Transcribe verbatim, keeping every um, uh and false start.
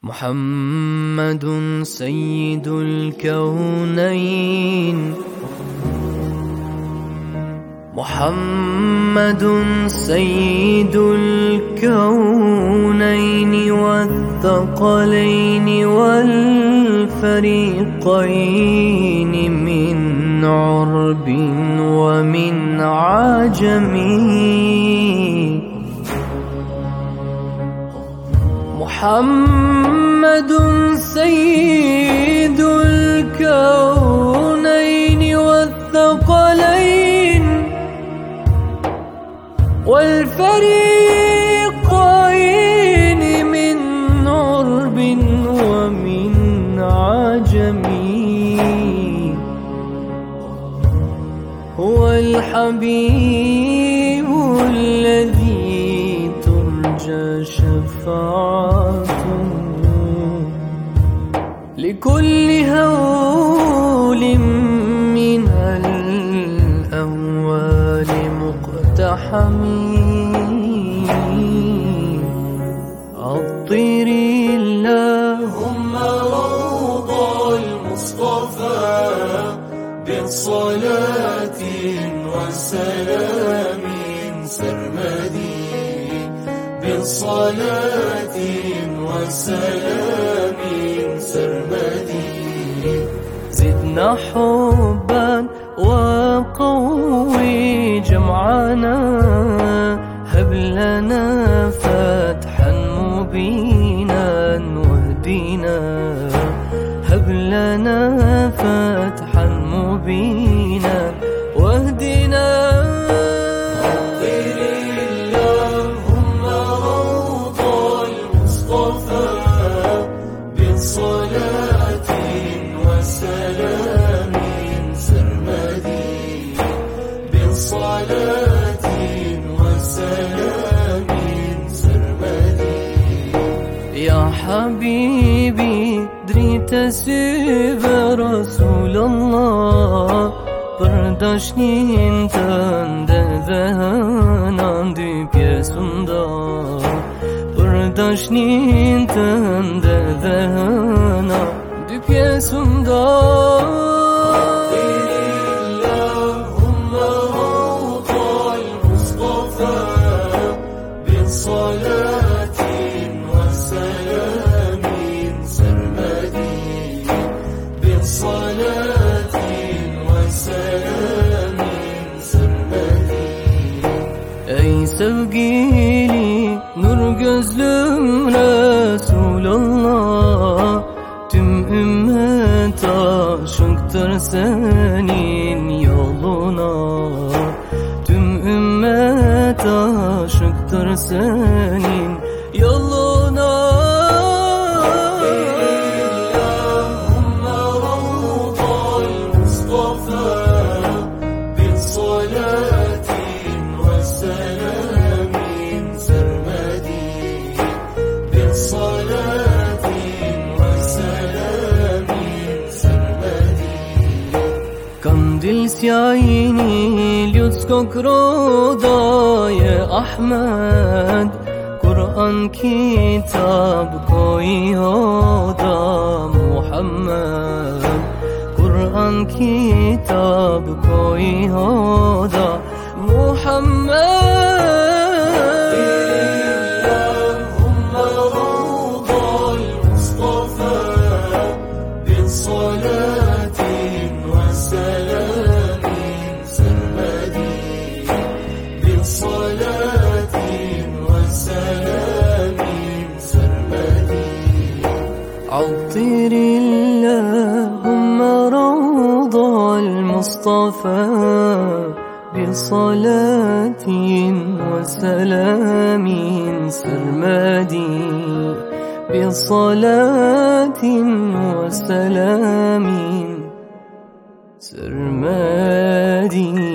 محمد سيد الكونين، محمد سيد الكونين والثقلين والفريقين من عرب ومن عجم. محمد سيد الكونين والثقلين والفريقين من عرب ومن عجم. هو الحبيب الذي ترجى شفاعته لكل هول من الأهوال مقتحم. عطري اللهم روض المصطفى بالصلاة والسلام سرمدي، بالصلاة والسلام سرمدي. زدنا حبا وقوي جمعنا، هب لنا فتحا مبينا واهدنا، هب لنا فتحا مبينا واهدنا. صلاة وسلام سرمدي. يا حبيبي دريت سيف رسول الله، برداشتين تندذهنان دي بيسوندا، برداشتين تندذهنان دي بيسوندا. صلاة وسلام سرمدي، بالصلاة والسلام سرمدي. Ey sevgili nur gözlüm Resulallah, tüm ümmet aşıktır senin yoluna, tüm ümmet aşıktır senin yoluna. Allahümme ravdal Mustafa بالصلاة والسلام سرمدي، بالصلاة والسلام سرمدي. Kandil siyahini ljudskog roda je Ahmed, Kur'an kitab koji hoda Muhammed, Kur'an kitab koji hoda Muhammed. اللهم روض المصطفى بالصلاة والسلام سرمدي، بالصلاة والسلام سرمدي. عطر اللهم روض المصطفى بصلاة وسلام سرمدي، بصلاة وسلام سرمدي.